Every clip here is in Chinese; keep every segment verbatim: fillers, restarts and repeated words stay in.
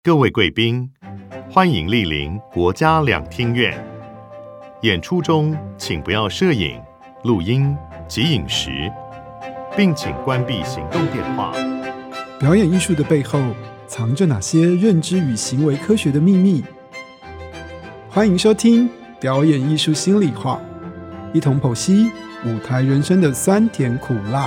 各位贵宾，欢迎莅临国家两厅院。演出中请不要摄影、录音及饮食，并请关闭行动电话。 表演艺术的背后藏着哪些认知与行为科学的秘密？欢迎收听《表演艺术心里话》，一同剖析舞台人生的酸甜苦辣。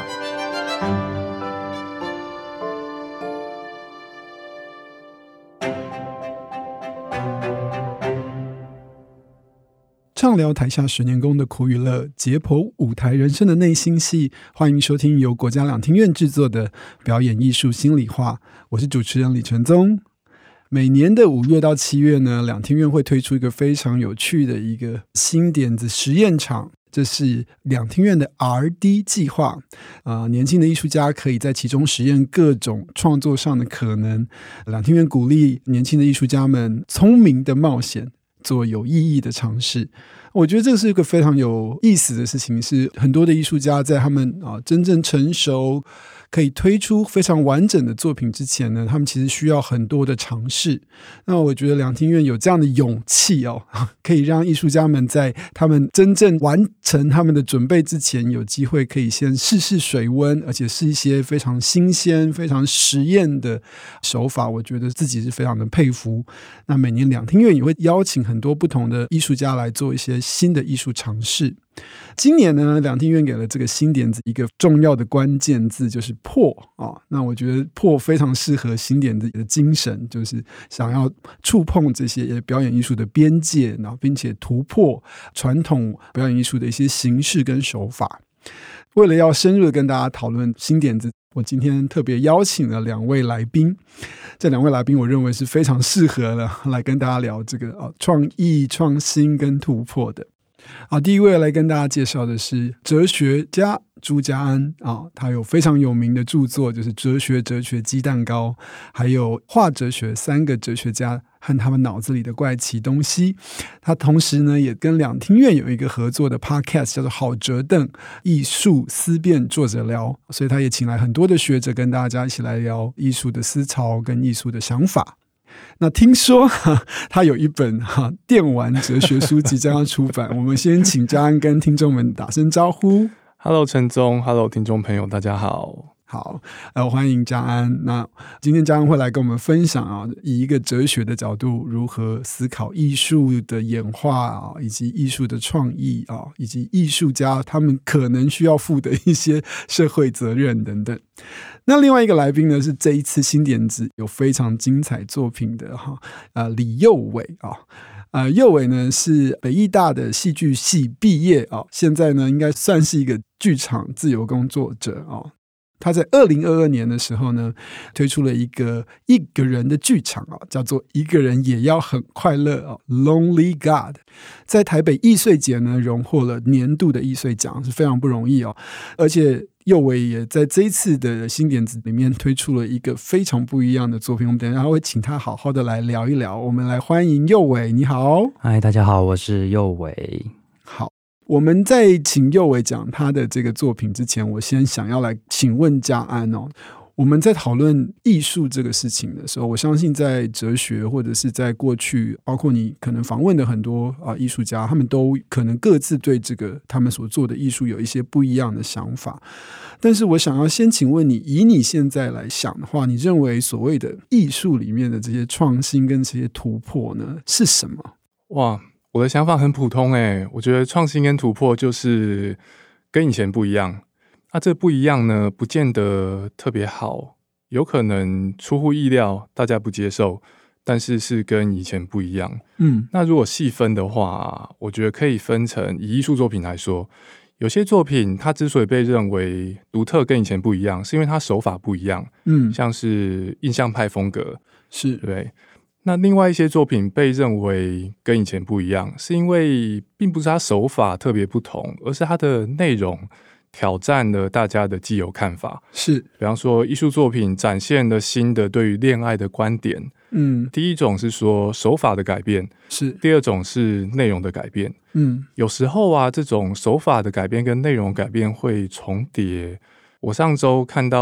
畅聊台下十年功的苦与乐，解剖舞台人生的内心戏。欢迎收听由国家两厅院制作的表演艺术心里话，我是主持人李承宗。每年的五月到七月呢，两厅院会推出一个非常有趣的一个新点子实验场，这是两厅院的 R D 计划、呃、年轻的艺术家可以在其中实验各种创作上的可能。两厅院鼓励年轻的艺术家们聪明的冒险，做有意义的尝试。我觉得这是一个非常有意思的事情，是很多的艺术家在他们、啊、真正成熟可以推出非常完整的作品之前呢，他们其实需要很多的尝试。那我觉得两厅院有这样的勇气哦，可以让艺术家们在他们真正完成他们的准备之前，有机会可以先试试水温，而且是一些非常新鲜非常实验的手法，我觉得自己是非常的佩服。那每年两厅院也会邀请很多不同的艺术家来做一些新的艺术尝试。今年呢，两厅院给了这个新点子一个重要的关键字，就是破、哦、那我觉得破非常适合新点子的精神，就是想要触碰这些表演艺术的边界，然后并且突破传统表演艺术的一些形式跟手法。为了要深入的跟大家讨论新点子，我今天特别邀请了两位来宾。这两位来宾我认为是非常适合了来跟大家聊这个、哦、创意创新跟突破的。好，第一位来跟大家介绍的是哲学家朱家安、哦、他有非常有名的著作，就是哲学哲学鸡蛋糕，还有画哲学三个哲学家和他们脑子里的怪奇东西。他同时呢也跟两厅院有一个合作的 podcast 叫做好哲邓艺术思辨作者聊，所以他也请来很多的学者跟大家一起来聊艺术的思潮跟艺术的想法。那听说他有一本电玩哲学书即将要出版，我们先请家安跟听众们打声招呼。 Hello 承宗， Hello 听众朋友，大家好。 好、呃、欢迎家安。那今天家安会来跟我们分享啊，以一个哲学的角度如何思考艺术的演化啊，以及艺术的创意啊，以及艺术家他们可能需要负的一些社会责任等等。那另外一个来宾呢，是这一次新点子有非常精彩作品的哈、呃、李佑伟啊。呃，佑伟呢是北艺大的戏剧系毕业啊、哦，现在呢应该算是一个剧场自由工作者哦。他在二零二二年的时候呢，推出了一个一个人的剧场、哦、叫做一个人也要很快乐、哦、Lonely God， 在台北艺穗节呢荣获了年度的艺穗奖，是非常不容易哦。而且佑伟也在这一次的新点子里面推出了一个非常不一样的作品，我们等一下会请他好好的来聊一聊。我们来欢迎佑伟。你好。 嗨，大家好，我是佑伟。 好，我们在请佑伟讲他的这个作品之前，我先想要来请问家安哦。我们在讨论艺术这个事情的时候，我相信在哲学或者是在过去，包括你可能访问的很多、呃、艺术家，他们都可能各自对这个他们所做的艺术有一些不一样的想法。但是我想要先请问你，以你现在来想的话，你认为所谓的艺术里面的这些创新跟这些突破呢是什么？ 哇，我的想法很普通耶，我觉得创新跟突破就是跟以前不一样。那这不一样呢，不见得特别好，有可能出乎意料，大家不接受，但是是跟以前不一样。嗯，那如果细分的话，我觉得可以分成，以艺术作品来说，有些作品它之所以被认为独特跟以前不一样，是因为它手法不一样。嗯，像是印象派风格， 是对。那另外一些作品被认为跟以前不一样，是因为并不是它手法特别不同，而是它的内容挑战了大家的既有看法。 是， 比方说艺术作品展现了新的对于恋爱的观点。嗯，第一种是说手法的改变， 是第二种是内容的改变。嗯，有时候啊，这种手法的改变跟内容改变会重叠。我上周看到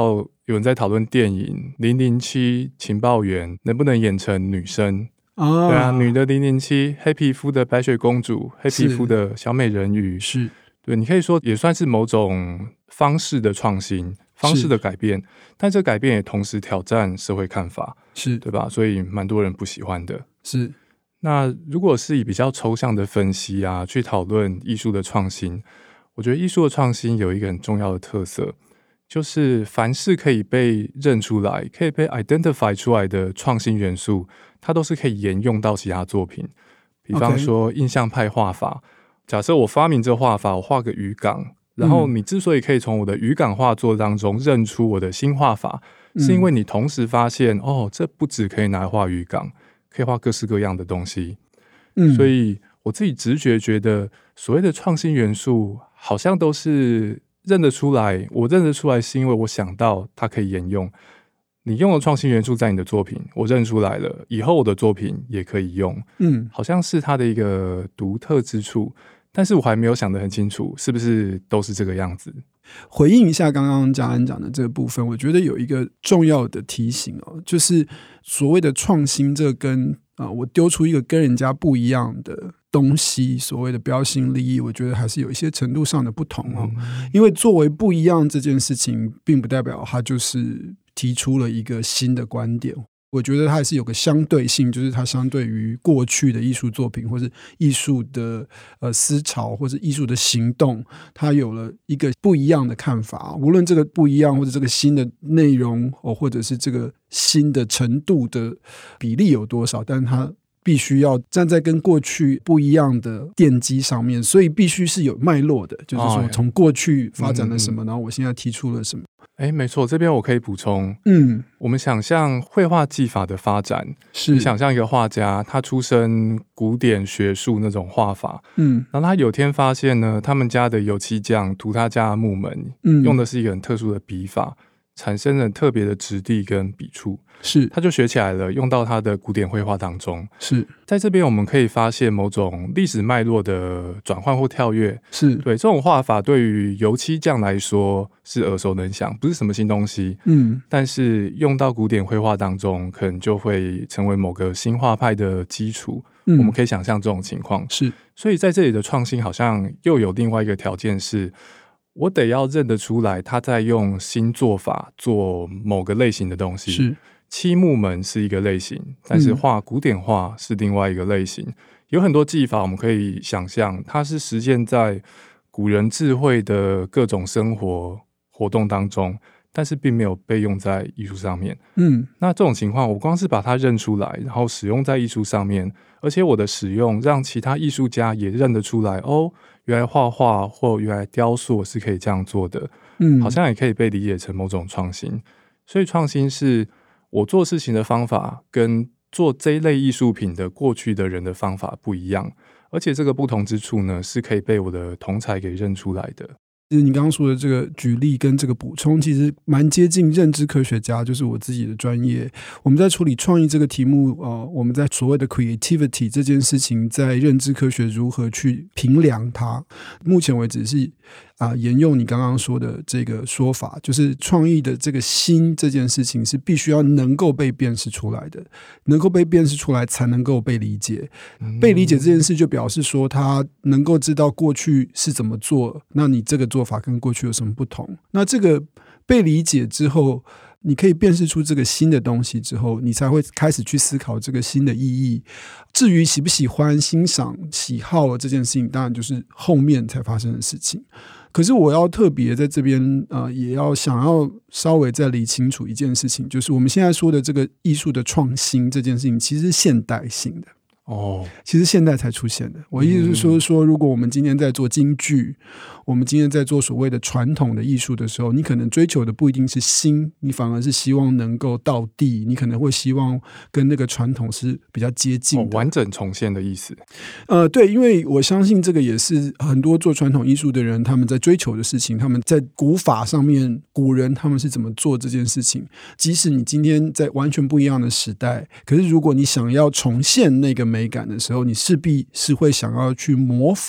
有人在讨论电影零零七情报员能不能演成女生。哦、对啊，女的零零七，黑皮肤的白雪公主，黑皮肤的小美人鱼， 是对，你可以说也算是某种方式的创新，方式的改变，但这改变也同时挑战社会看法， 是对吧？所以蛮多人不喜欢的。 是， 那如果是以比较抽象的分析啊，去讨论艺术的创新，我觉得艺术的创新有一个很重要的特色，就是凡是可以被认出来、可以被 identify 出来的创新元素，它都是可以沿用到其他作品。比方说印象派画法，假设我发明这画法，我画个渔港，然后你之所以可以从我的渔港画作当中认出我的新画法，嗯、是因为你同时发现，哦，这不只可以拿来画渔港，可以画各式各样的东西。嗯、所以我自己直觉觉得，所谓的创新元素，好像都是认得出来。我认得出来是因为我想到它可以沿用。你用了创新元素在你的作品，我认出来了，以后我的作品也可以用。嗯，好像是它的一个独特之处。但是我还没有想得很清楚，是不是都是这个样子？ 回应一下刚刚嘉安讲的这个部分，我觉得有一个重要的提醒哦，就是所谓的创新，这跟啊、呃，我丢出一个跟人家不一样的东西，所谓的标新立异，我觉得还是有一些程度上的不同哦。嗯、因为作为不一样这件事情，并不代表它就是提出了一个新的观点。我觉得它还是有个相对性，就是它相对于过去的艺术作品或是艺术的呃思潮或是艺术的行动，它有了一个不一样的看法。无论这个不一样或者这个新的内容、哦、或者是这个新的程度的比例有多少，但是它必须要站在跟过去不一样的奠基上面，所以必须是有脉络的，就是说从过去发展了什么、哦、然后我现在提出了什么。 哎，没错，这边我可以补充，嗯，我们想象绘画技法的发展，是你想象一个画家，他出身古典学术那种画法，嗯，然后他有天发现呢，他们家的油漆匠涂他家的木门，嗯，用的是一个很特殊的笔法，产生了特别的质地跟笔触，是，他就学起来了，用到他的古典绘画当中。是，在这边我们可以发现某种历史脉络的转换或跳跃。是，对，这种画法对于油漆匠来说是耳熟能详，不是什么新东西。嗯，但是用到古典绘画当中，可能就会成为某个新画派的基础。嗯、我们可以想象这种情况。是，所以在这里的创新好像又有另外一个条件是，我得要认得出来他在用新做法做某个类型的东西。是，漆木门是一个类型，但是画古典画是另外一个类型。嗯、有很多技法我们可以想象它是实现在古人智慧的各种生活活动当中，但是并没有被用在艺术上面。嗯，那这种情况我光是把它认出来，然后使用在艺术上面，而且我的使用让其他艺术家也认得出来，哦，原来画画或原来雕塑是可以这样做的。嗯，好像也可以被理解成某种创新。所以创新是我做事情的方法跟做这一类艺术品的过去的人的方法不一样，而且这个不同之处呢，是可以被我的同侪给认出来的。 其实你刚刚说的这个举例跟这个补充，其实蛮接近认知科学家，就是我自己的专业。我们在处理创意这个题目，呃，我们在所谓的 creativity 这件事情，在认知科学如何去评量它，目前为止是啊、呃，沿用你刚刚说的这个说法，就是创意的这个新这件事情是必须要能够被辨识出来的，能够被辨识出来才能够被理解。嗯、被理解这件事就表示说，他能够知道过去是怎么做，那你这个做法跟过去有什么不同？那这个被理解之后，你可以辨识出这个新的东西之后，你才会开始去思考这个新的意义。至于喜不喜欢、欣赏、喜好这件事情，当然就是后面才发生的事情。可是我要特别在这边、呃、也要想要稍微再理清楚一件事情，就是我们现在说的这个艺术的创新这件事情，其实是现代性的。哦，其实现代才出现的。我意思是说，说如果我们今天在做京剧，我们今天在做所谓的传统的艺术的时候，你可能追求的不一定是新，你反而是希望能够道地，你可能会希望跟那个传统是比较接近的、 哦、完整重现的意思。 呃，对，因为我相信这个也是很多做传统艺术的人他们在追求的事情，他们在古法上面，古人他们是怎么做这件事情。即使你今天在完全不一样的时代，可是如果你想要重现那个美感的时候，你势必是会想要去模仿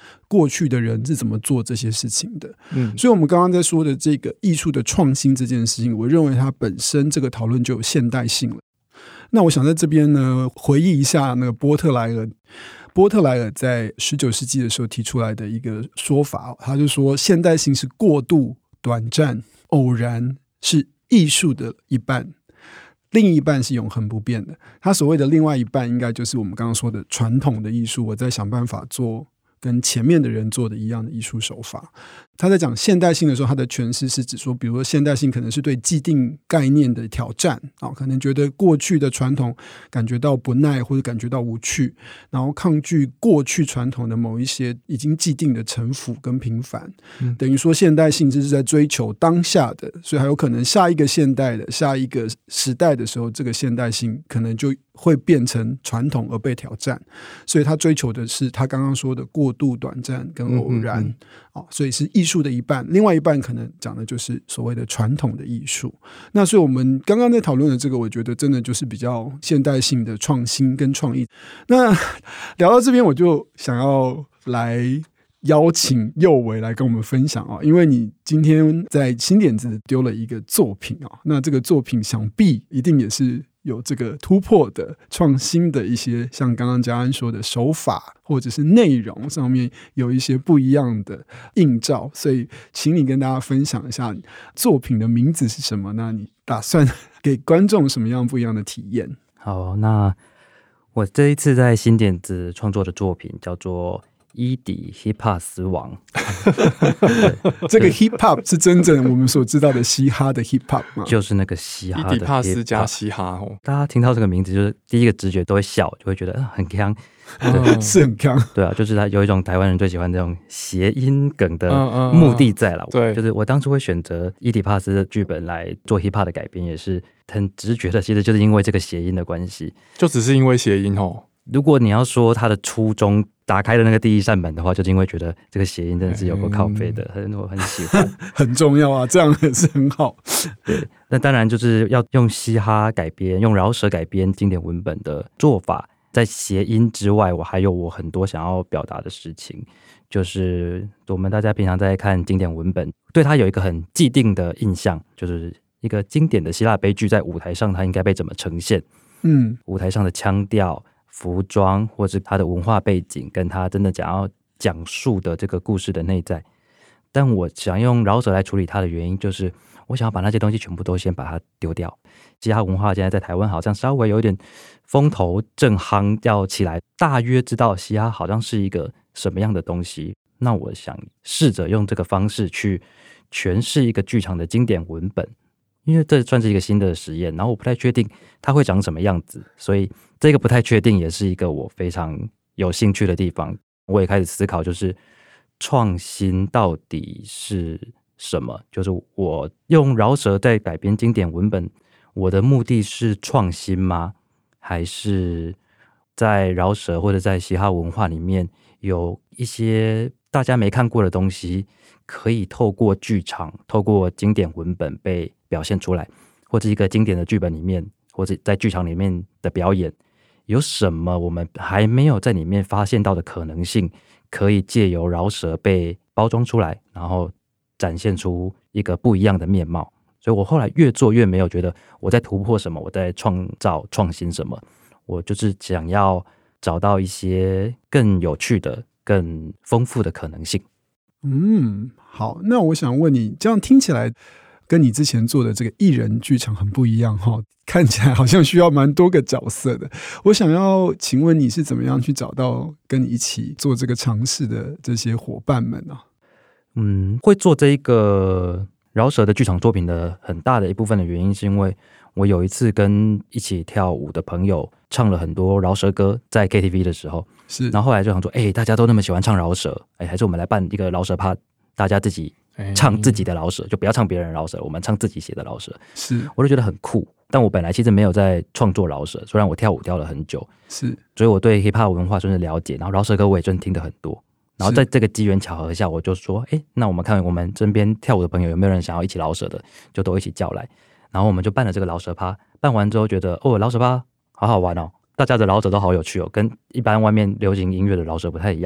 过去的人是怎么做这些事情的。 嗯， 所以我们刚刚在说的这个艺术的创新这件事情，我认为它本身这个讨论就有现代性了。那我想在这边呢，回忆一下那个波特莱尔。波特莱尔在十九世纪的时候提出来的一个说法，他就说现代性是过度、短暂、偶然，是艺术的一半，另一半是永恒不变的。他所谓的另外一半，应该就是我们刚刚说的传统的艺术，我在想办法做跟前面的人做的一样的艺术手法。他在讲现代性的时候，他的诠释是指说，比如说现代性可能是对既定概念的挑战、哦、可能觉得过去的传统感觉到不耐或者感觉到无趣，然后抗拒过去传统的某一些已经既定的陈腐跟平凡、嗯、等于说现代性就是在追求当下的，所以还有可能下一个现代的下一个时代的时候，这个现代性可能就会变成传统而被挑战，所以他追求的是他刚刚说的过度、短暂跟偶然、嗯嗯哦、所以是艺术的一半，另外一半可能讲的就是所谓的传统的艺术。那所以我们刚刚在讨论的这个，我觉得真的就是比较现代性的创新跟创意。那聊到这边，我就想要来邀请佑维来跟我们分享、哦、因为你今天在新点子丢了一个作品、哦、那这个作品想必一定也是有这个突破的创新的一些，像刚刚嘉安说的手法或者是内容上面有一些不一样的映照，所以请你跟大家分享一下作品的名字是什么，那你打算给观众什么样不一样的体验？ 好，那我这一次在新点子创作的作品叫做伊底 hip hop 死亡这个 hip hop 是真正我们所知道的嘻哈的 hip hop 吗？ 就是那个嘻哈的 hip hop。 伊底帕斯加嘻哈、哦、 大家听到这个名字就是第一个直觉都会笑，就会觉得、呃、很鏘、 哦、是很鏘。 对啊，就是他有一种台湾人最喜欢这种谐音梗的目的在啦、嗯嗯嗯、就是我当初会选择伊底帕斯的剧本来做 hip hop 的改编，也是很直觉的，其实就是因为这个谐音的关系， 就只是因为谐音哦。 如果你要说他的初衷，打开的那个第一扇门的话，就是因为觉得这个谐音真的是有个靠背的、嗯、我很喜欢很重要啊，这样也是很好。 对，那当然就是要用嘻哈改编，用饶舌改编经典文本的做法，在谐音之外，我还有我很多想要表达的事情，就是我们大家平常在看经典文本，对它有一个很既定的印象，就是一个经典的希腊悲剧在舞台上它应该被怎么呈现，嗯，舞台上的腔调、服装，或是他的文化背景，跟他真的想要讲述的这个故事的内在。但我想用饶舌来处理它的原因，就是我想要把那些东西全部都先把它丢掉。嘻哈文化现在在台湾好像稍微有点风头正夯要起来，大约知道嘻哈好像是一个什么样的东西。那我想试着用这个方式去诠释一个剧场的经典文本，因为这算是一个新的实验，然后我不太确定它会长什么样子，所以这个不太确定也是一个我非常有兴趣的地方。我也开始思考，就是创新到底是什么？就是我用饶舌在改编经典文本，我的目的是创新吗？还是在饶舌或者在嘻哈文化里面有一些大家没看过的东西，可以透过剧场、透过经典文本被表现出来，或者一个经典的剧本里面，或者在剧场里面的表演，有什么我们还没有在里面发现到的可能性，可以借由饶舌被包装出来，然后展现出一个不一样的面貌。所以我后来越做越没有觉得我在突破什么，我在创造创新什么，我就是想要找到一些更有趣的、更丰富的可能性。 嗯，好，那我想问你，这样听起来跟你之前做的这个艺人剧场很不一样哈，看起来好像需要蛮多个角色的。我想要请问你是怎么样去找到跟你一起做这个尝试的这些伙伴们呢、啊？ 嗯，会做这一个饶舌的剧场作品的很大的一部分的原因，是因为我有一次跟一起跳舞的朋友唱了很多饶舌歌，在 K T V 的时候，是，然后后来就想说，哎、欸，大家都那么喜欢唱饶舌，哎、欸，还是我们来办一个饶舌趴，大家自己唱自己的饶舌，就不要唱别人饶舌，我们唱自己写的饶舌。是，我就觉得很酷。但我本来其实没有在创作饶舌，虽然我跳舞跳了很久，是，所以我对 hip hop 文化算是了解，然后饶舌歌我也真听得很多。然后在这个机缘巧合下，我就说，哎，那我们看我们身边跳舞的朋友有没有人想要一起饶舌的，就都一起叫来。然后我们就办了这个饶舌趴，办完之后觉得，哦，饶舌趴好好玩哦，大家的饶舌都好有趣哦，跟一般外面流行音乐的饶舌不太一样。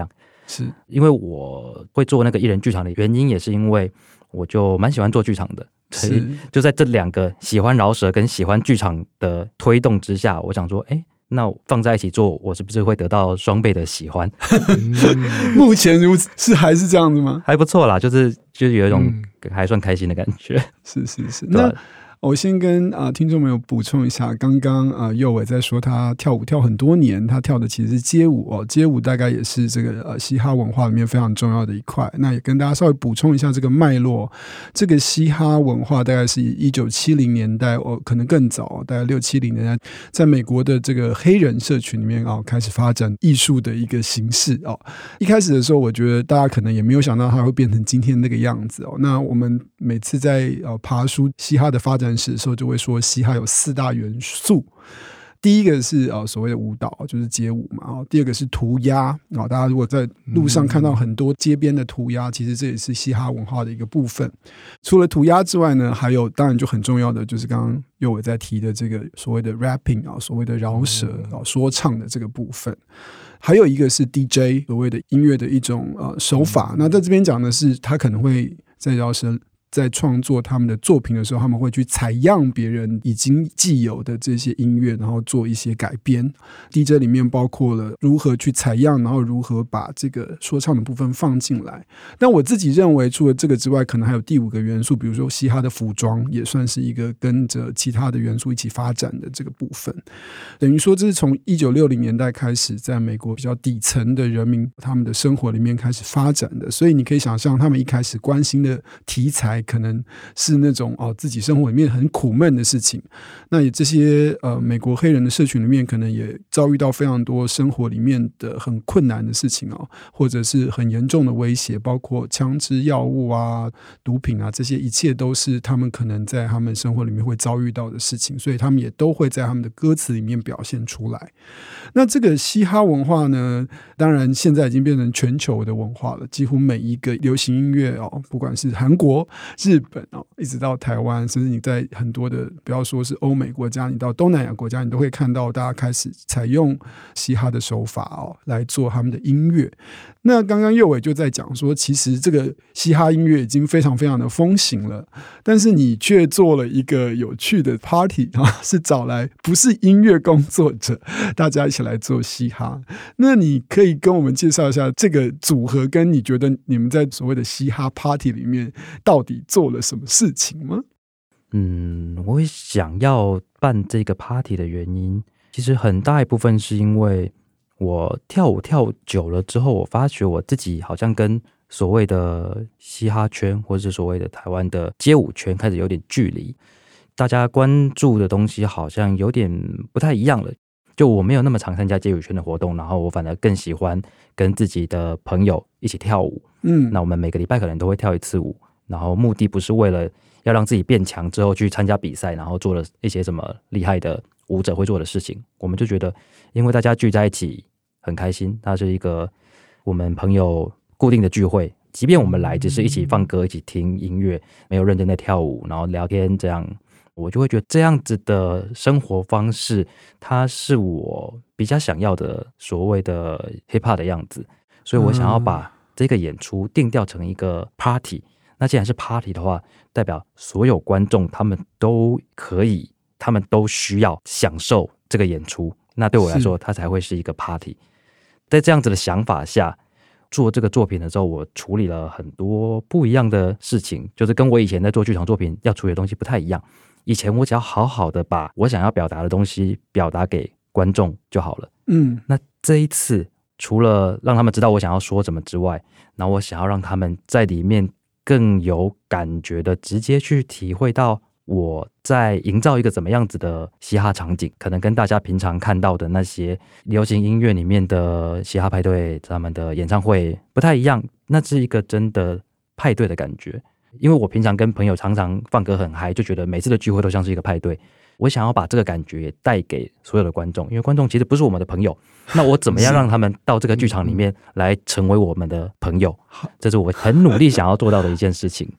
是因为我会做那个艺人剧场的原因，也是因为我就蛮喜欢做剧场的，所以就在这两个喜欢饶舌跟喜欢剧场的推动之下，我想说，哎，那放在一起做，我是不是会得到双倍的喜欢？ 目前如此，是还是这样子吗？ 还不错啦，就是就是有一种还算开心的感觉。 是是是，那。我先跟啊、呃、听众朋友补充一下，刚刚啊佑伟在说他跳舞跳很多年，他跳的其实是街舞哦，街舞大概也是这个呃嘻哈文化里面非常重要的一块。那也跟大家稍微补充一下这个脉络，这个嘻哈文化大概是一九七零年代哦，可能更早，大概六七零年代，在美国的这个黑人社群里面哦开始发展艺术的一个形式哦。一开始的时候，我觉得大家可能也没有想到它会变成今天那个样子哦。那我们每次在呃爬梳嘻哈的发展史的时候，就会说嘻哈有四大元素。第一个是、呃、所谓的舞蹈，就是街舞嘛、哦、第二个是涂鸦、哦、大家如果在路上看到很多街边的涂鸦、嗯、其实这也是嘻哈文化的一个部分。除了涂鸦之外呢，还有当然就很重要的就是刚刚佑伟在提的这个所谓的 rapping、哦、所谓的饶舌、哦、说唱的这个部分。还有一个是 D J， 所谓的音乐的一种、呃、手法。那在这边讲的是他可能会在饶舌在创作他们的作品的时候，他们会去采样别人已经既有的这些音乐，然后做一些改编。D J 里面包括了如何去采样，然后如何把这个说唱的部分放进来。但我自己认为除了这个之外，可能还有第五个元素，比如说嘻哈的服装也算是一个跟着其他的元素一起发展的这个部分。等于说这是从一九六零年代开始在美国比较底层的人民他们的生活里面开始发展的。所以你可以想象他们一开始关心的题材可能是那种、哦、自己生活里面很苦闷的事情。那也这些呃美国黑人的社群里面可能也遭遇到非常多生活里面的很困难的事情、哦、或者是很严重的威胁，包括枪支药物啊毒品啊，这些一切都是他们可能在他们生活里面会遭遇到的事情，所以他们也都会在他们的歌词里面表现出来。那这个嘻哈文化呢，当然现在已经变成全球的文化了，几乎每一个流行音乐、哦、不管是韩国日本、哦、一直到台湾，甚至你在很多的不要说是欧美国家，你到东南亚国家，你都会看到大家开始采用嘻哈的手法、哦、来做他们的音乐。那刚刚佑伟就在讲说，其实这个嘻哈音乐已经非常非常的风行了，但是你却做了一个有趣的 party、啊、是找来不是音乐工作者，大家一起来做嘻哈。那你可以跟我们介绍一下这个组合，跟你觉得你们在所谓的嘻哈 party 里面到底做了什么事情吗？ 嗯，我会想要办这个 party 的原因，其实很大一部分是因为我跳舞跳久了之后，我发觉我自己好像跟所谓的嘻哈圈或者是所谓的台湾的街舞圈开始有点距离，大家关注的东西好像有点不太一样了。就我没有那么常参加街舞圈的活动，然后我反而更喜欢跟自己的朋友一起跳舞。嗯，那我们每个礼拜可能都会跳一次舞，然后目的不是为了要让自己变强之后去参加比赛，然后做了一些什么厉害的舞者会做的事情。我们就觉得因为大家聚在一起很开心，它是一个我们朋友固定的聚会，即便我们来只是一起放歌一起听音乐，没有认真的跳舞然后聊天，这样我就会觉得这样子的生活方式它是我比较想要的所谓的 hip hop 的样子。所以我想要把这个演出定调成一个 party。那既然是 party 的话，代表所有观众他们都可以，他们都需要享受这个演出，那对我来说它才会是一个 party。 在这样子的想法下做这个作品的时候，我处理了很多不一样的事情，就是跟我以前在做剧场作品要处理的东西不太一样。以前我只要好好的把我想要表达的东西表达给观众就好了。嗯，那这一次除了让他们知道我想要说什么之外，然后我想要让他们在里面更有感觉的直接去体会到我在营造一个怎么样子的嘻哈场景，可能跟大家平常看到的那些流行音乐里面的嘻哈派对他们的演唱会不太一样，那是一个真的派对的感觉。因为我平常跟朋友常常放歌很嗨，就觉得每次的聚会都像是一个派对，我想要把这个感觉也带给所有的观众，因为观众其实不是我们的朋友，那我怎么样让他们到这个剧场里面来成为我们的朋友，这是我很努力想要做到的一件事情。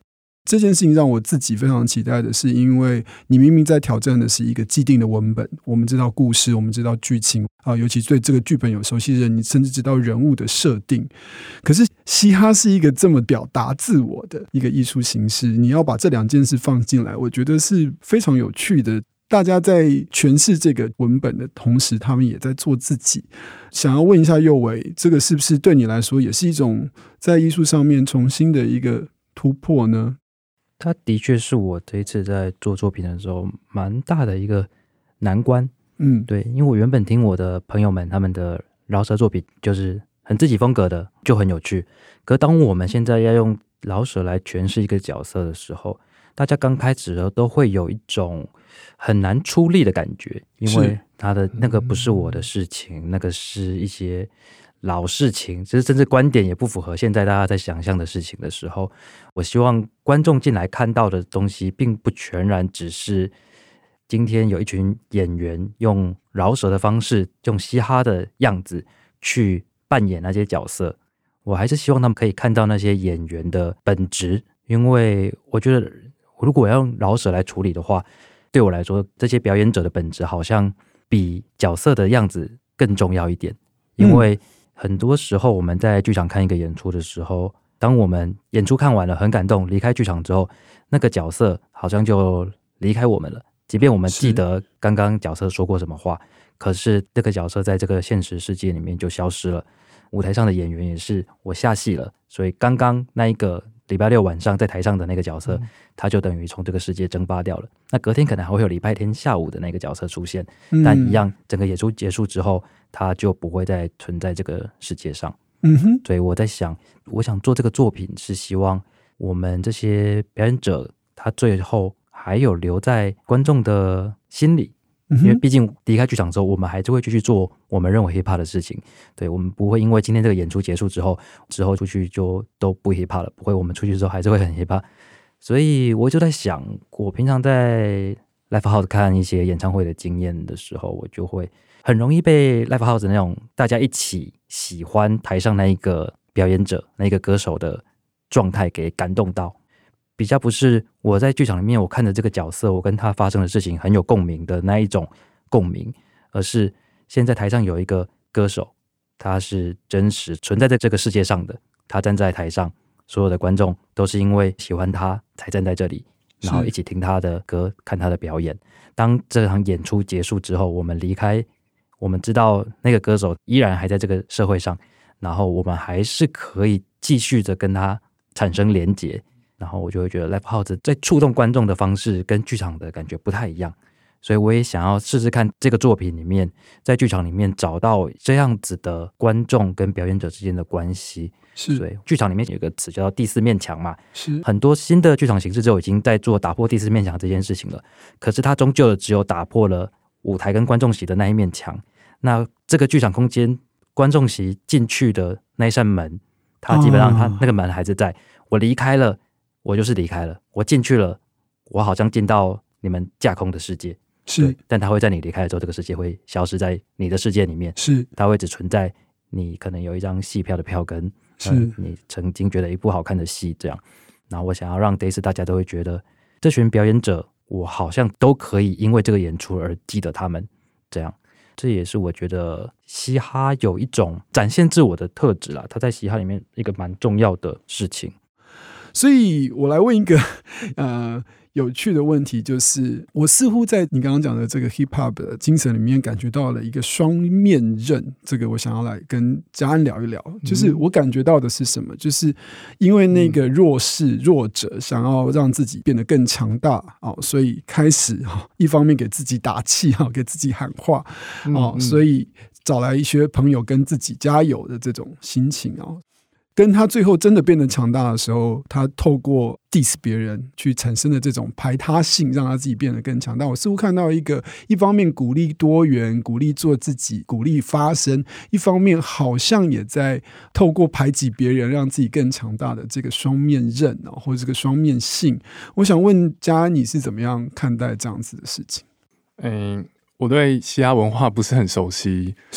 这件事情让我自己非常期待的是，因为你明明在挑战的是一个既定的文本，我们知道故事，我们知道剧情啊，尤其对这个剧本有熟悉的人，你甚至知道人物的设定。可是嘻哈是一个这么表达自我的一个艺术形式，你要把这两件事放进来，我觉得是非常有趣的。大家在诠释这个文本的同时，他们也在做自己。想要问一下佑伟，这个是不是对你来说也是一种在艺术上面重新的一个突破呢？ 它的确是我这一次在做作品的时候蛮大的一个难关。 嗯， 对，因为我原本听我的朋友们他们的饶舌作品就是很自己风格的，就很有趣。可是当我们现在要用饶舌来诠释一个角色的时候，大家刚开始的时候都会有一种很难出力的感觉，因为他的那个不是我的事情，嗯、那个是一些老事情，其实甚至观点也不符合现在大家在想象的事情的时候，我希望观众进来看到的东西，并不全然只是今天有一群演员用饶舌的方式，用嘻哈的样子去扮演那些角色。我还是希望他们可以看到那些演员的本质，因为我觉得如果要用饶舌来处理的话，对我来说，这些表演者的本质好像比角色的样子更重要一点。因为很多时候我们在剧场看一个演出的时候，当我们演出看完了很感动，离开剧场之后，那个角色好像就离开我们了。即便我们记得刚刚角色说过什么话，可是这个角色在这个现实世界里面就消失了。舞台上的演员也是，我下戏了，所以刚刚那一个礼拜六晚上在台上的那个角色，嗯、他就等于从这个世界蒸发掉了。那隔天可能还会有礼拜天下午的那个角色出现，嗯、但一样，整个演出结束之后，他就不会再存在这个世界上。 嗯哼， 所以我在想，我想做这个作品是希望我们这些表演者，他最后还有留在观众的心里。因为毕竟离开剧场之后，我们还是会继续做我们认为 hiphop 的事情。对，我们不会因为今天这个演出结束之后，之后出去就都不 hiphop 了，不会，我们出去之后还是会很 hiphop。所以我就在想，我平常在 Live House 看一些演唱会的经验的时候，我就会很容易被 Live House 那种大家一起喜欢台上那一个表演者、那一个歌手的状态给感动到。比较不是我在剧场里面我看着这个角色，我跟他发生的事情很有共鸣的那一种共鸣，而是现在台上有一个歌手，他是真实存在在这个世界上的，他站在台上，所有的观众都是因为喜欢他才站在这里，然后一起听他的歌，看他的表演。当这场演出结束之后，我们离开，我们知道那个歌手依然还在这个社会上，然后我们还是可以继续的跟他产生连结。然后我就会觉得 Live House 在触动观众的方式跟剧场的感觉不太一样，所以我也想要试试看这个作品里面，在剧场里面找到这样子的观众跟表演者之间的关系。 是， 对，剧场里面有一个词叫做第四面墙嘛， 是很多新的剧场形式就已经在做打破第四面墙这件事情了，可是它终究的只有打破了舞台跟观众席的那一面墙。那这个剧场空间观众席进去的那一扇门，它基本上它那个门还是在，我离开了我就是离开了，我进去了，我好像进到你们架空的世界， 是， 但它会在你离开了之后，这个世界会消失在你的世界里面， 是， 它会只存在你可能有一张戏票的票根， 是、 呃、你曾经觉得一部好看的戏这样。然后我想要让这一次大家都会觉得，这群表演者，我好像都可以因为这个演出而记得他们，这样。这也是我觉得嘻哈有一种展现自我的特质啦，它在嘻哈里面一个蛮重要的事情。 所以我来问一个呃有趣的问题，就是我似乎在你刚刚讲的这个 hip hop 的精神里面感觉到了一个双面刃，这个我想要来跟嘉安聊一聊。就是我感觉到的是什么？就是因为那个弱势弱者想要让自己变得更强大、哦、所以开始、哦、一方面给自己打气、哦、给自己喊话、哦嗯嗯、所以找来一些朋友跟自己加油的这种心情哦。跟他最后真的变得强大的时候，他透过 diss 别人去产生的这种排他性，让他自己变得更强大。我似乎看到一个一方面鼓励多元，鼓励做自己，鼓励发声，一方面好像也在透过排挤别人让自己更强大的这个双面刃、哦、或者这个双面性。我想问嘉安，你是怎么样看待这样子的事情？ 嗯，我对嘻哈文化不是很熟悉， 是，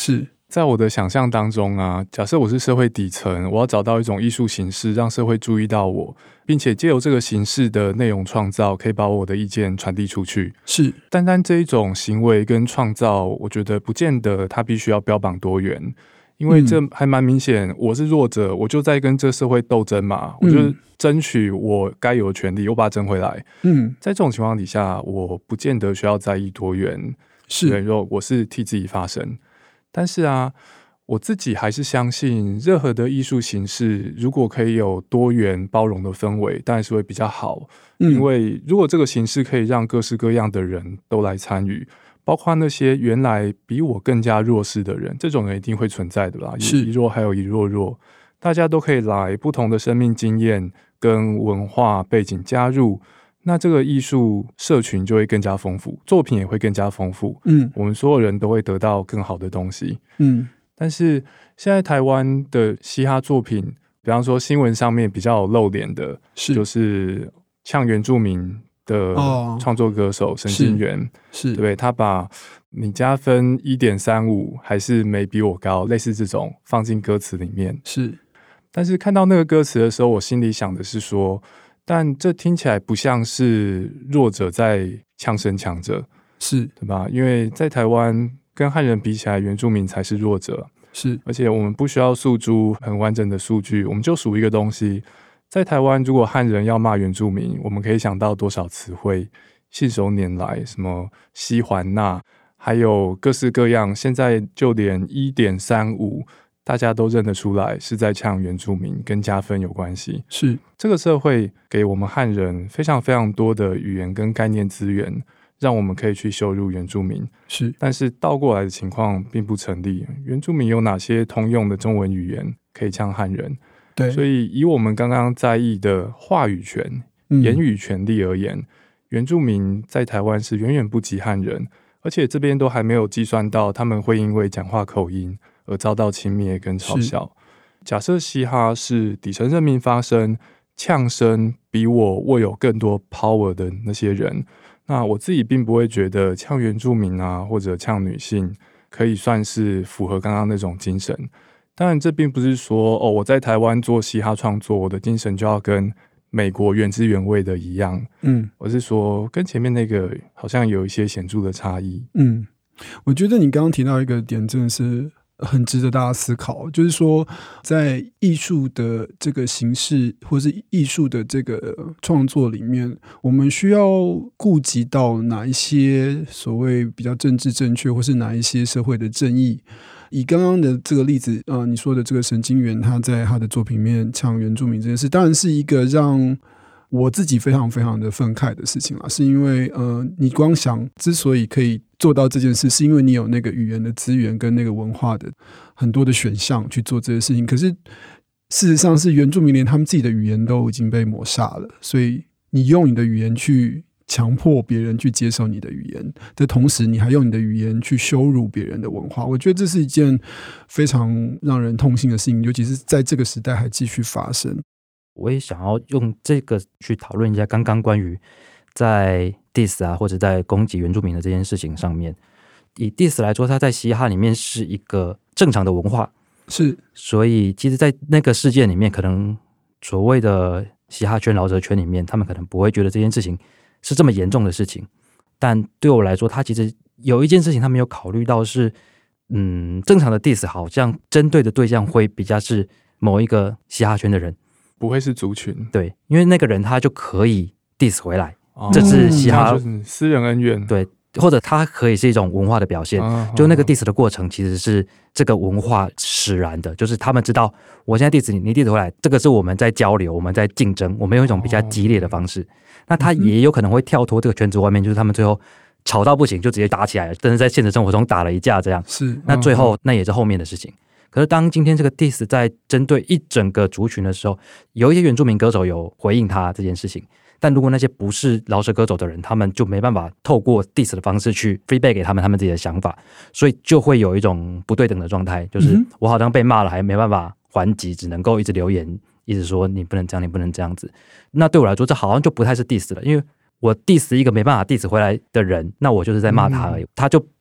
在我的想象当中啊，假设我是社会底层，我要找到一种艺术形式让社会注意到我，并且借由这个形式的内容创造，可以把我的意见传递出去。 是， 单单这一种行为跟创造，我觉得不见得它必须要标榜多元，因为这还蛮明显，我是弱者，我就在跟这社会斗争嘛，我就争取我该有的权利，我把它争回来。嗯，在这种情况底下，我不见得需要在意多元， 是， 对，如果我是替自己发声。但是啊，我自己还是相信，任何的艺术形式如果可以有多元包容的氛围，当然是会比较好。嗯、因为如果这个形式可以让各式各样的人都来参与，包括那些原来比我更加弱势的人，这种人一定会存在的啦。 是， 一弱还有一弱弱，大家都可以来，不同的生命经验跟文化背景加入。那这个艺术社群就会更加丰富，作品也会更加丰富。嗯，我们所有人都会得到更好的东西。嗯，但是现在台湾的嘻哈作品，比方说新闻上面比较有露脸的，是就是呛原住民的创作歌手沈金元，是对他把你加分 一点三五 还是没比我高，类似这种放进歌词里面。是，但是看到那个歌词的时候，我心里想的是说，但这听起来不像是弱者在呛声强者，是对吧？因为在台湾跟汉人比起来，原住民才是弱者，是，而且我们不需要诉诸很完整的数据，我们就数一个东西。在台湾，如果汉人要骂原住民，我们可以想到多少词汇，信手拈来，什么西环纳，还有各式各样，现在就连 一点三五大家都认得出来是在呛原住民，跟加分有关系。是，这个社会给我们汉人非常非常多的语言跟概念资源，让我们可以去羞辱原住民。是，但是倒过来的情况并不成立。原住民有哪些通用的中文语言可以呛汉人？对，所以以我们刚刚在意的话语权、嗯、言语权利而言，原住民在台湾是远远不及汉人，而且这边都还没有计算到他们会因为讲话口音而遭到轻蔑跟嘲笑。假设嘻哈是底层人民发声，呛声比我握有更多 power 的那些人，那我自己并不会觉得呛原住民啊或者呛女性可以算是符合刚刚那种精神。当然这并不是说哦，我在台湾做嘻哈创作，我的精神就要跟美国原汁原味的一样。嗯，我是说跟前面那个好像有一些显著的差异。 嗯，我觉得你刚刚提到一个点真的是很值得大家思考，就是说在艺术的这个形式或是艺术的这个创作里面，我们需要顾及到哪一些所谓比较政治正确，或是哪一些社会的正义。以刚刚的这个例子，呃，你说的这个沈金元他在他的作品里面呛原住民这件事，当然是一个让我自己非常非常的愤慨的事情啦，是因为呃，你光想之所以可以做到这件事，是因为你有那个语言的资源跟那个文化的很多的选项去做这些事情。可是事实上是原住民连他们自己的语言都已经被抹杀了，所以你用你的语言去强迫别人去接受你的语言的同时，你还用你的语言去羞辱别人的文化，我觉得这是一件非常让人痛心的事情，尤其是在这个时代还继续发生。 我也想要用这个去讨论一下刚刚关于在 diss 啊或者在攻击原住民的这件事情上面。以 diss 来说，它在嘻哈里面是一个正常的文化，是，所以其实在那个事件里面，可能所谓的嘻哈圈饶舌圈里面，他们可能不会觉得这件事情是这么严重的事情，但对我来说，他其实有一件事情他没有考虑到是，嗯，正常的 diss 好像针对的对象会比较是某一个嘻哈圈的人， 不会是族群。 对，因为那个人他就可以 diss 回来，哦、这是嘻哈、 嗯、私人恩怨。 对，或者它可以是一种文化的表现，哦、就那个 diss 的过程其实是这个文化使然的，就是他们知道我现在 diss 你，你 diss 回来，这个是我们在交流，我们在竞争，我们用一种比较激烈的方式。哦、那他也有可能会跳脱这个圈子外面，就是他们最后吵到不行就直接打起来了，但是在现实生活中打了一架这样。是，那最后、嗯、那也是后面的事情。可是当今天这个 diss 在针对一整个族群的时候，有一些原住民歌手有回应他这件事情，但如果那些不是饶舌歌手的人，他们就没办法透过 diss 的方式去 feedback 给他们他们自己的想法，所以就会有一种不对等的状态，就是我好像被骂了还没办法还击，只能够一直留言一直说你不能这样你不能这样子。那对我来说这好像就不太是 diss 了，因为我 diss 一个没办法 diss 回来的人，那我就是在骂他而已，他就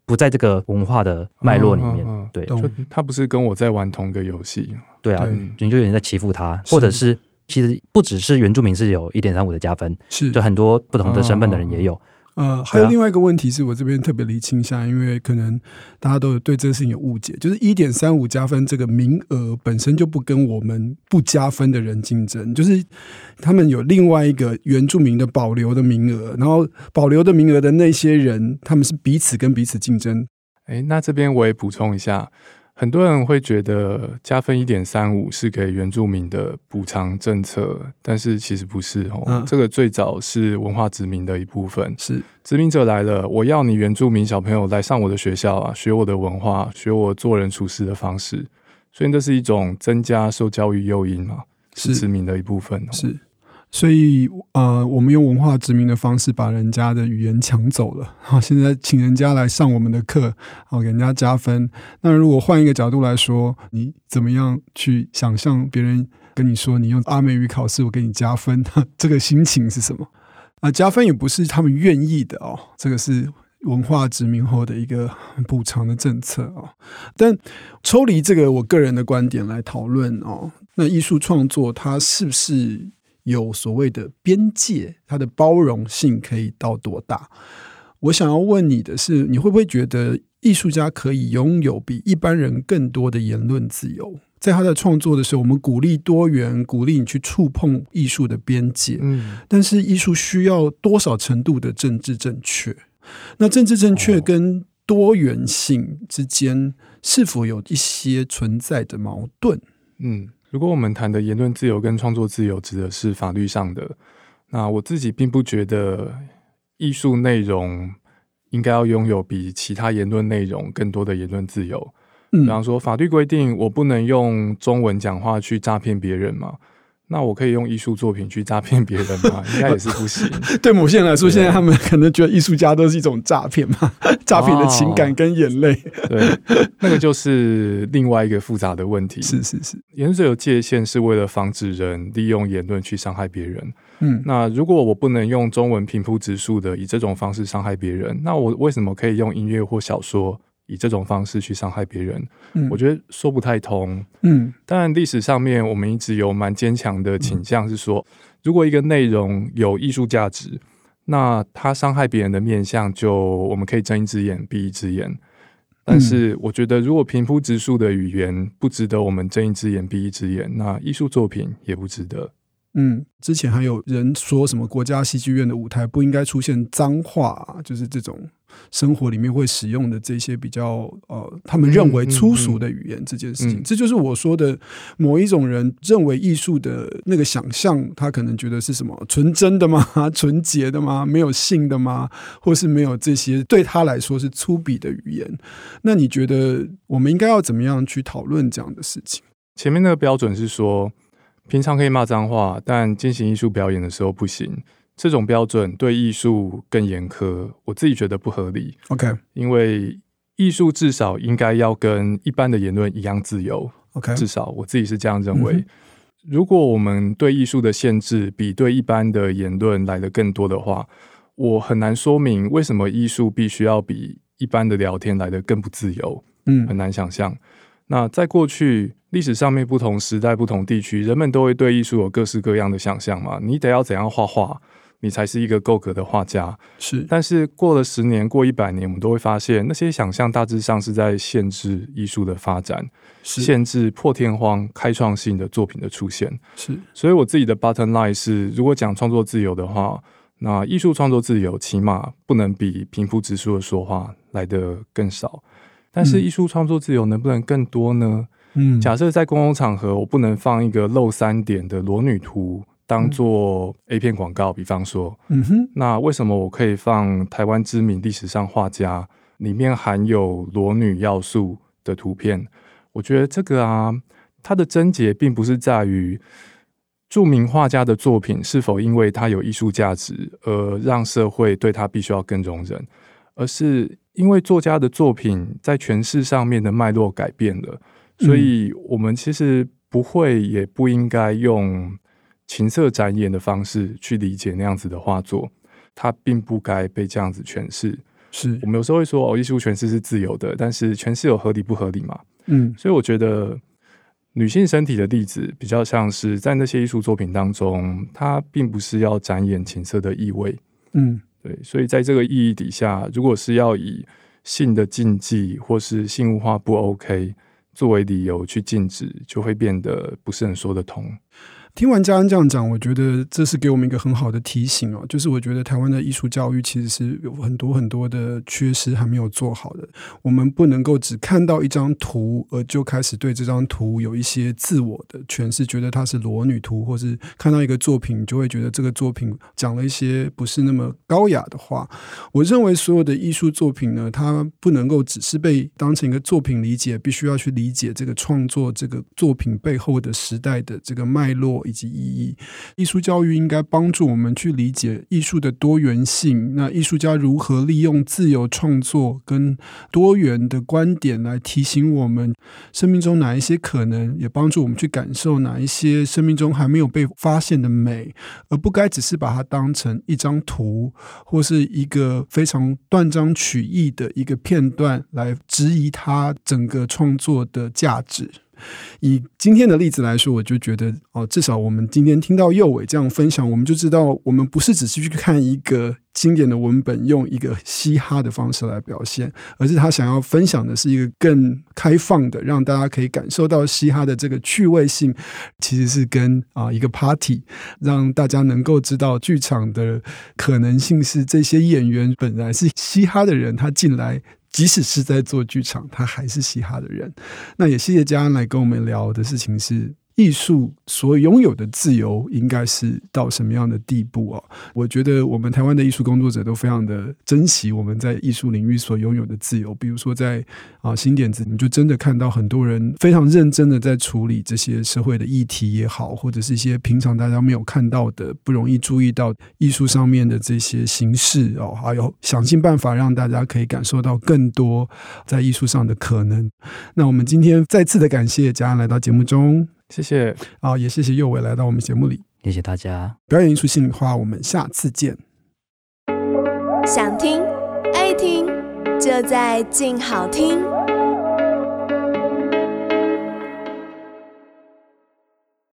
不在这个文化的脉络里面。嗯嗯嗯对， 就他不是跟我在玩同个游戏。 对啊，对，你就有人在欺负他，或者是其实不只是原住民是有 一点三五 的加分， 是就很多不同的身份的人也有。 呃，还有另外一个问题是我这边特别厘清一下，因为可能大家都有对这个事情有误解，就是 一点三五 加分这个名额本身就不跟我们不加分的人竞争，就是他们有另外一个原住民的保留的名额，然后保留的名额的那些人他们是彼此跟彼此竞争。 诶，那这边我也补充一下，很多人会觉得加分 一点三五 是给原住民的补偿政策，但是其实不是哦、嗯。这个最早是文化殖民的一部分， 是殖民者来了，我要你原住民小朋友来上我的学校啊，学我的文化，学我做人处事的方式，所以这是一种增加受教育诱因嘛，是殖民的一部分、哦。 是。所以呃，我们用文化殖民的方式把人家的语言抢走了，好，现在请人家来上我们的课，好，给人家加分。那如果换一个角度来说，你怎么样去想象别人跟你说你用阿美语考试我给你加分，这个心情是什么？啊，加分也不是他们愿意的哦，这个是文化殖民后的一个补偿的政策哦。但抽离这个我个人的观点来讨论哦，那艺术创作它是不是有所谓的边界，它的包容性可以到多大？我想要问你的是，你会不会觉得艺术家可以拥有比一般人更多的言论自由？在他的创作的时候，我们鼓励多元，鼓励你去触碰艺术的边界、嗯、但是艺术需要多少程度的政治正确？那政治正确跟多元性之间是否有一些存在的矛盾？ 嗯，如果我们谈的言论自由跟创作自由指的是法律上的，那我自己并不觉得艺术内容应该要拥有比其他言论内容更多的言论自由。比方说法律规定我不能用中文讲话去诈骗别人嘛，那我可以用艺术作品去诈骗别人吗？应该也是不行。 对某些人来说，现在他们可能觉得艺术家都是一种诈骗嘛，诈骗的情感跟眼泪、 哦、对，那个就是另外一个复杂的问题。 是是是， 言论自由界限是为了防止人利用言论去伤害别人。嗯，那如果我不能用中文平铺直述的以这种方式伤害别人，那我为什么可以用音乐或小说以这种方式去伤害别人、嗯、我觉得说不太通。嗯，当然历史上面我们一直有蛮坚强的倾向是说、嗯、如果一个内容有艺术价值，那它伤害别人的面向就我们可以睁一只眼闭一只眼。但是我觉得如果平铺直述的语言不值得我们睁一只眼闭一只眼，那艺术作品也不值得。 嗯，之前还有人说什么国家戏剧院的舞台不应该出现脏话、啊、就是这种生活里面会使用的这些比较呃，他们认为粗俗的语言这件事情、嗯嗯嗯、这就是我说的某一种人认为艺术的那个想象，他可能觉得是什么纯真的吗？纯洁的吗？没有性的吗？或是没有这些对他来说是粗鄙的语言。那你觉得我们应该要怎么样去讨论这样的事情？ 前面那个标准是说平常可以骂脏话，但进行艺术表演的时候不行，这种标准对艺术更严苛，我自己觉得不合理。 OK， 因为艺术至少应该要跟一般的言论一样自由。 OK， 至少我自己是这样认为、嗯、如果我们对艺术的限制比对一般的言论来得更多的话，我很难说明为什么艺术必须要比一般的聊天来得更不自由。嗯，很难想象。那在过去历史上面不同时代不同地区，人们都会对艺术有各式各样的想象嘛，你得要怎样画画你才是一个够格的画家。 是， 但是过了十年过一百年，我们都会发现那些想象大致上是在限制艺术的发展，限制破天荒开创性的作品的出现。 是，所以我自己的 bottom line 是，如果讲创作自由的话，那艺术创作自由起码不能比平铺直述的说话来得更少。但是艺术创作自由能不能更多呢？嗯，假设在公共场合我不能放一个露三点的裸女图当做 A 片广告，比方说、嗯、哼，那为什么我可以放台湾知名历史上画家里面含有裸女要素的图片？我觉得这个啊，它的症结并不是在于著名画家的作品是否因为它有艺术价值而让社会对它必须要更容忍，而是因为作家的作品在诠释上面的脉络改变了，所以我们其实不会也不应该用情色展演的方式去理解那样子的画作，它并不该被这样子诠释。 是我们有时候会说哦，艺术诠释是自由的，但是诠释有合理不合理嘛？ 嗯， 所以我觉得女性身体的例子比较像是在那些艺术作品当中，它并不是要展演情色的意味。 嗯， 对，所以在这个意义底下，如果是要以性的禁忌或是性物化不 OK 作为理由去禁止，就会变得不是很说得通。 听完嘉恩这样讲，我觉得这是给我们一个很好的提醒哦，就是我觉得台湾的艺术教育其实是有很多很多的缺失还没有做好的。我们不能够只看到一张图而就开始对这张图有一些自我的诠释，觉得它是裸女图，或是看到一个作品就会觉得这个作品讲了一些不是那么高雅的话。我认为所有的艺术作品呢，它不能够只是被当成一个作品理解，必须要去理解这个创作这个作品背后的时代的这个脉络以及意义。艺术教育应该帮助我们去理解艺术的多元性，那艺术家如何利用自由创作跟多元的观点来提醒我们生命中哪一些可能，也帮助我们去感受哪一些生命中还没有被发现的美，而不该只是把它当成一张图或是一个非常断章取义的一个片段来质疑它整个创作的价值。以今天的例子来说，我就觉得哦，至少我们今天听到佑伟这样分享，我们就知道我们不是只是去看一个经典的文本用一个嘻哈的方式来表现，而是他想要分享的是一个更开放的，让大家可以感受到嘻哈的这个趣味性，其实是跟啊一个 party， 让大家能够知道剧场的可能性是这些演员本来是嘻哈的人，他进来即使是在做剧场，他还是嘻哈的人。那也谢谢嘉恩来跟我们聊的事情是艺术所拥有的自由应该是到什么样的地步哦？我觉得我们台湾的艺术工作者都非常的珍惜我们在艺术领域所拥有的自由。比如说在啊新点子，我们就真的看到很多人非常认真的在处理这些社会的议题也好，或者是一些平常大家没有看到的、不容易注意到艺术上面的这些形式哦，还有想尽办法让大家可以感受到更多在艺术上的可能。那我们今天再次的感谢嘉恩来到节目中。 谢谢啊，也谢谢佑伟来到我们节目里， 谢谢大家。 表演艺术心里话，我们下次见。 想听爱听，就在静好听。